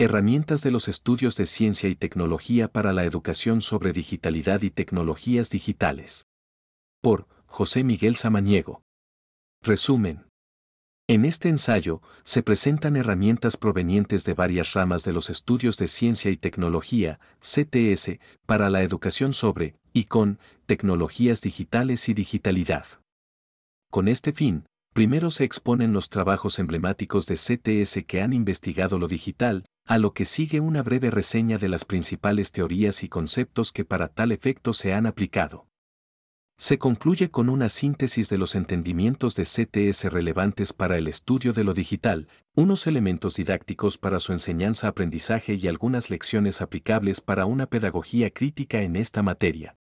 Herramientas de los estudios de ciencia y tecnología para la educación sobre digitalidad y tecnologías digitales. Por José Miguel Samaniego. Resumen. En este ensayo, se presentan herramientas provenientes de varias ramas de los estudios de ciencia y tecnología, CTS, para la educación sobre, y con, tecnologías digitales y digitalidad. Con este fin, primero se exponen los trabajos emblemáticos de CTS que han investigado lo digital, a lo que sigue una breve reseña de las principales teorías y conceptos que para tal efecto se han aplicado. Se concluye con una síntesis de los entendimientos de CTS relevantes para el estudio de lo digital, unos elementos didácticos para su enseñanza-aprendizaje y algunas lecciones aplicables para una pedagogía crítica en esta materia.